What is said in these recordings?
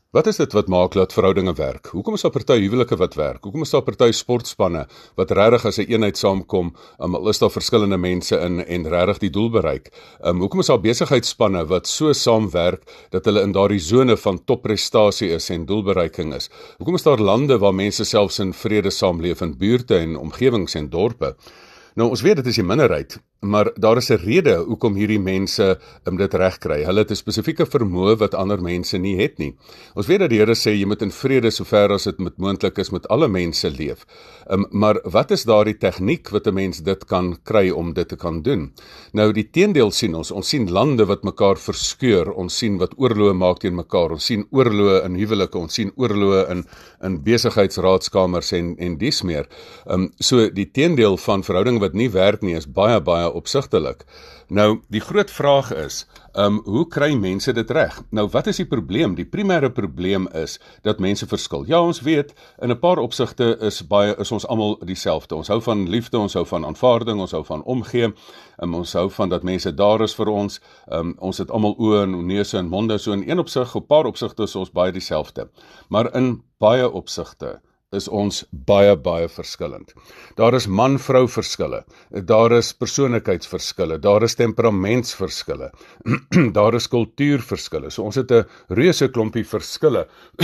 Wat is dit wat maak dat verhoudinge werk? Hoekom is daar party huwelike wat werk? Hoekom is daar party sportspanne wat regtig as 'n eenheid saamkom, al is daar verskillende mense in en regtig die doel bereik? Hoekom is daar besigheidsspanne wat so saamwerk dat hulle in daardie sone van topprestasie is en doelbereiking is? Hoekom is daar lande waar mense selfs in vrede saamleef in buurte en omgewings en dorpe? Nou, ons weet dit is die minderheid, maar daar is 'n rede hoekom hierdie mense dit reg kry. Hulle het 'n spesifieke vermoë wat ander mense nie het nie. Ons weet dat die Here sê jy moet in vrede sover as dit moontlik is met alle mense leef. Maar wat is daardie tegniek wat 'n mens dit kan kry om dit te kan doen? Nou die teendeel sien ons sien lande wat mekaar verskeur, ons sien wat oorloë maak teen mekaar, ons sien oorloë in huwelike, ons sien oorloë in besigheidsraadskamers en dies meer. So die teendeel van verhouding wat nie werk nie is baie opsigtelik. Nou, die groot vraag is, hoe kry mense dit reg? Nou, wat is die probleem? Die primêre probleem is dat mense verskil. Ja, ons weet, in 'n paar opsigte is ons almal dieselfde. Ons hou van liefde, ons hou van aanvaarding, ons hou van omgee, ons hou van dat mense daar is vir ons, ons het almal oë en neuse en monde, so in een opsig, op 'n paar opsigte is ons baie dieselfde. Maar in baie opsigte is ons baie verskillend. Daar is man-vrou verskille, daar is persoonlikheidsverskille, daar is temperamentsverskille, daar is kultuurverskille. So ons het 'n reuse klompie verskille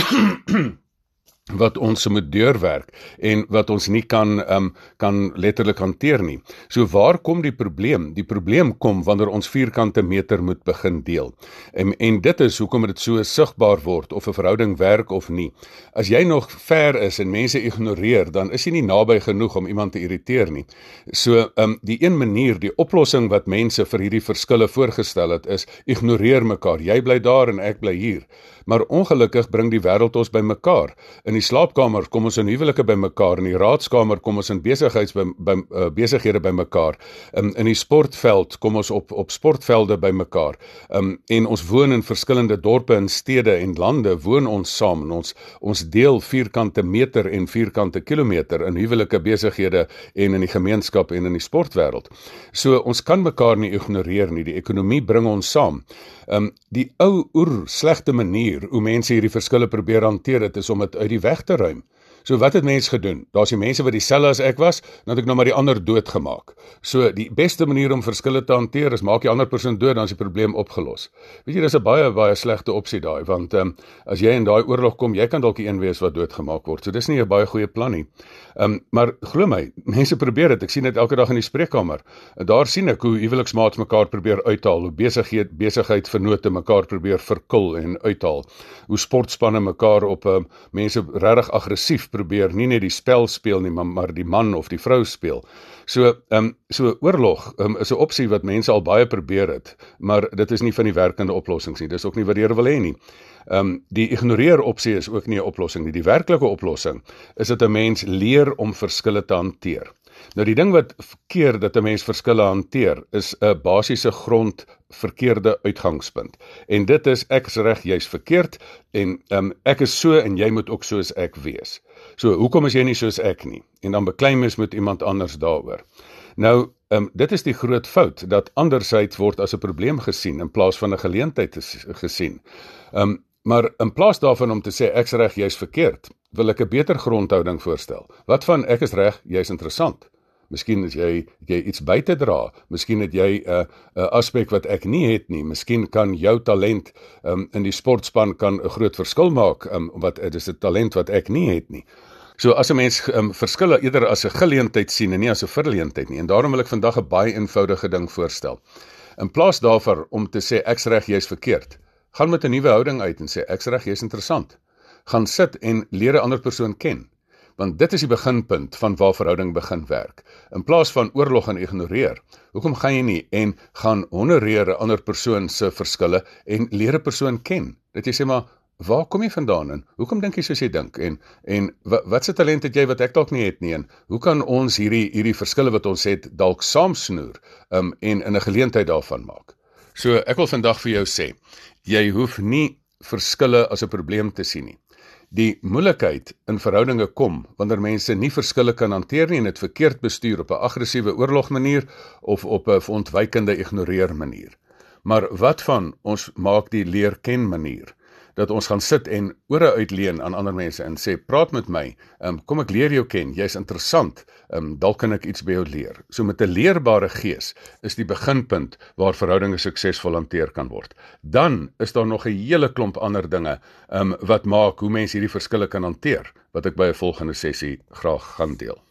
wat ons moet deurwerk en wat ons nie kan letterlik hanteer nie. So waar kom die probleem? Die probleem kom wanneer ons vierkante meter moet begin deel. En dit is hoekom dit so sigbaar word of 'n verhouding werk of nie. As jy nog ver is en mense ignoreer, dan is jy nie naby genoeg om iemand te irriteer nie. So die een manier, die oplossing wat mense vir hierdie verskille voorgestel het is, ignoreer mekaar. Jy bly daar en ek bly hier. Maar ongelukkig bring die wêreld ons by mekaar. In die slaapkamer kom ons in huwelike by mekaar, in die raadskamer kom ons in besighede by mekaar, in die sportveld kom ons op sportvelde by mekaar, en ons woon in verskillende dorpe en stede en lande, woon ons saam, en ons deel vierkante meter en vierkante kilometer in huwelike besighede en in die gemeenskap en in die sportwêreld. So ons kan mekaar nie ignoreer nie, die ekonomie bring ons saam. Die ou slegte manier hoe mense hierdie verskille probeer hanteer het, is om dit uit die weg te ruim. So wat het mense gedoen? Daar's die mense wat dieselfde as ek was, dan het ek nou maar die ander doodgemaak. So die beste manier om verskille te hanteer is maak die ander persoon dood, dan is die probleem opgelos. Weet jy, dis 'n baie slegte opsie daai, want as jy in daai oorlog kom, jy kan dalk die een wees wat doodgemaak word. So dis nie 'n baie goeie plan nie. Maar glo my, mense probeer dit. Ek sien dit elke dag in die spreekkamer. Daar sien ek hoe huweliksmaats mekaar probeer uithaal, hoe besigheidvennote mekaar probeer verkil en uithaal, hoe sportspanne mekaar op mense regtig aggressief probeer nie net die spel speel nie, maar die man of die vrou speel. So oorlog is 'n opsie wat mense al baie probeer het, maar dit is nie van die werkende oplossings nie. Dis ook nie wat die Here wil hê nie. Die ignoreer opsie is ook nie 'n oplossing nie. Die werklike oplossing is dat 'n mens leer om verskille te hanteer. Nou die ding wat keer dat 'n mens verskille hanteer, is 'n basiese grondverkeerde uitgangspunt. En dit is ek is reg, jy's verkeerd, en ek is so en jy moet ook soos ek wees. So, hoekom is jy nie soos ek nie? En dan beklei mens met iemand anders daaroor. Nou, dit is die groot fout, dat andersheid word as 'n probleem gesien, in plaas van 'n geleentheid gesien. Maar in plaas daarvan om te sê, ek's reg, jy's verkeerd, wil ek 'n beter grondhouding voorstel. Wat van, ek is reg, jy's interessant. Miskien is jy iets by te dra, miskien het jy 'n aspek wat ek nie het nie, miskien kan jou talent in die sportspan kan 'n groot verskil maak, dit is 'n talent wat ek nie het nie. So as 'n mens verskille eerder as 'n geleentheid sien en nie as 'n verleentheid nie, en daarom wil ek vandag 'n baie eenvoudige ding voorstel. In plaas daarvan om te sê, ek's reg, jy's verkeerd, gaan met 'n nuwe houding uit en sê, ek's reg, jy's interessant. Gaan sit en leer 'n ander persoon ken. Want dit is die beginpunt van waar verhouding begin werk. In plaas van oorlog en ignoreer, hoekom gaan jy nie en gaan honoreer 'n ander persoon se verskille en leer 'n persoon ken? Dat jy sê, maar waar kom jy vandaan en hoekom dink jy soos jy dink? En wat se talent het jy wat ek dalk nie het nie? En hoe kan ons hierdie verskille wat ons het dalk saamsnoer en in 'n geleentheid daarvan maak? So ek wil vandag vir jou sê, jy hoef nie verskille as 'n probleem te sien nie. Die moeilikheid in verhoudinge kom wanneer mense nie verskille kan hanteer nie en dit verkeerd bestuur op 'n aggressiewe oorlogmanier of op 'n ontwykende ignoreer manier. Maar wat van ons maak die leer ken manier? dat ons gaan sit en ore uitleen aan ander mense en sê, praat met my, kom ek leer jou ken, jy's interessant, dalk kan ek iets by jou leer. So met 'n leerbare gees is die beginpunt waar verhoudinge suksesvol hanteer kan word. Dan is daar nog 'n hele klomp ander dinge wat maak hoe mense hierdie verskille kan hanteer, wat ek by 'n volgende sessie graag gaan deel.